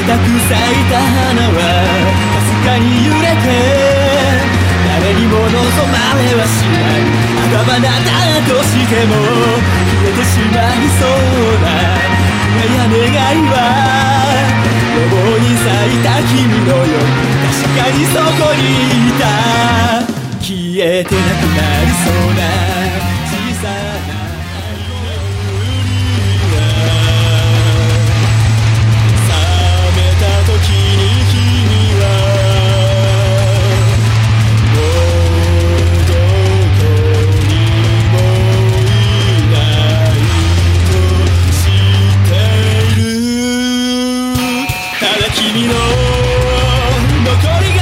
たく咲いた花はかすかに揺れて誰にも望まれはしない。頭なだとしても消えてしまいそうな夢や願いは路傍に咲いた君のように確かにそこにいた。消えてなくなりそうな小さな君の残り顔抱いて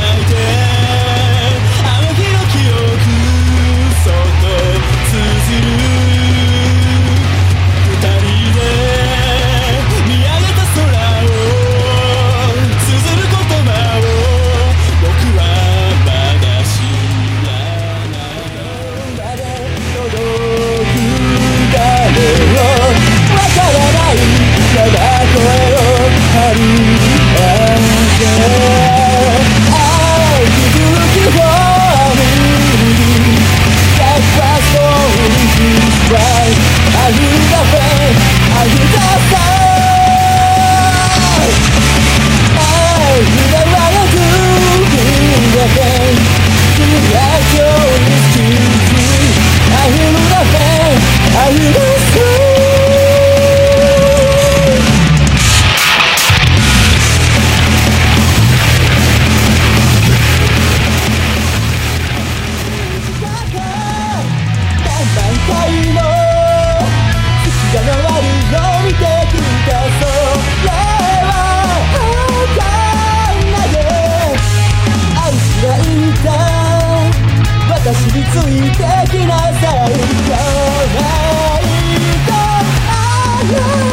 あの日の記憶そっと綴る。二人で見上げた空を綴る言葉を僕はまだ知らないまで届くだろう。わからないただ声を張る私についてきなさい。可愛いと